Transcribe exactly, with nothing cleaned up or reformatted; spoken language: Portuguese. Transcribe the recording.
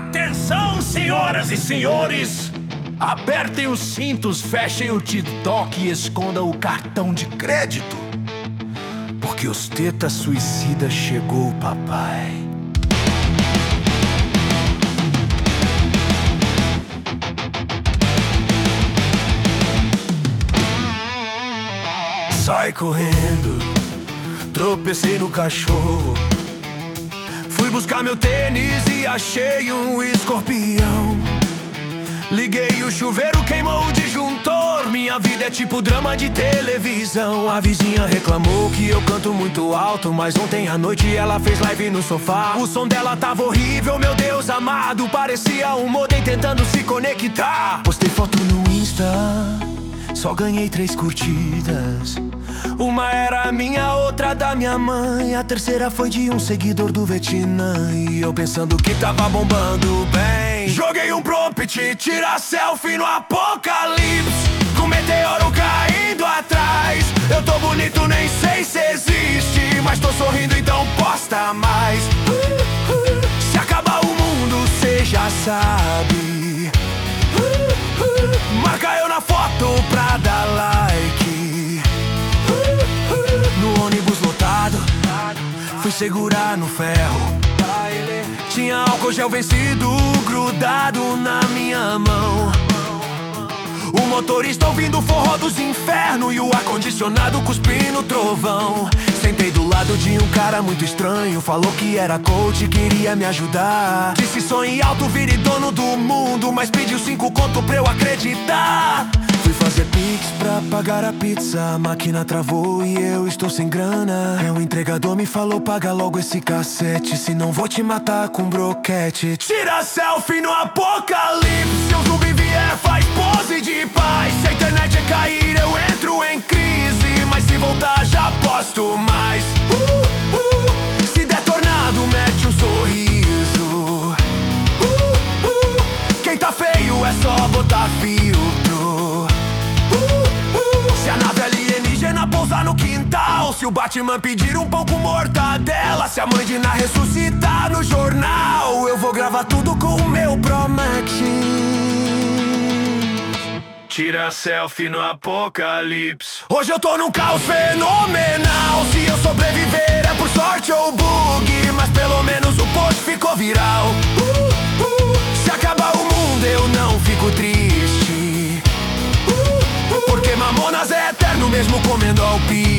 Atenção, senhoras e senhores! Apertem os cintos, fechem o TikTok e escondam o cartão de crédito, porque os teta suicida chegou, papai. Sai correndo, tropecei no cachorro. Fui buscar meu tênis e achei um escorpião. Liguei o chuveiro, queimou o disjuntor. Minha vida é tipo drama de televisão. A vizinha reclamou que eu canto muito alto, mas ontem à noite ela fez live no sofá. O som dela tava horrível, meu Deus amado. Parecia um modem tentando se conectar. Postei foto no Insta, só ganhei três curtidas. Uma era minha, outra da minha mãe. A terceira foi de um seguidor do Vietnã. E eu pensando que tava bombando bem, joguei um prompt, tira selfie no apocalipse, com meteoro caindo atrás. Eu tô bonito, nem sei se existe, mas tô sorrindo, então posta mais. uh, uh, Se acabar o mundo, cê já sabe. uh, uh, Marca eu na foto pra dar like. No ônibus lotado, fui segurar no ferro. Tinha álcool gel vencido grudado na minha mão. O motorista ouvindo o forró dos infernos e o ar-condicionado cuspindo trovão. Sentei do lado de um cara muito estranho, falou que era coach e queria me ajudar. Disse sonhe alto, vire dono do mundo, mas pediu cinco conto pra eu acreditar. Fui fazer pix pra pagar a pizza, a máquina travou e eu estou sem grana. É, o entregador me falou, paga logo esse cassete, senão vou te matar com broquete. Tira selfie no apocalipse, se o zumbi vier faz pose de paz. Se a internet cair eu entro em crise, mas se voltar já posto mais. uh, uh, Se der tornado mete um sorriso. uh, uh, Quem tá feio é só botar filtro. Se a nave alienígena pousar no quintal, se o Batman pedir um pão com mortadela, se a mãe de Ná ressuscitar no jornal, eu vou gravar tudo com o meu Pro Max. Tira selfie no apocalipse. Hoje eu tô num caos fenomenal. Se eu sobreviver é por sorte ou bug, mas pelo menos o post ficou viral. uh, uh, Se acabar o mundo eu não fico triste, porque Mamonas é eterno mesmo comendo alpiste.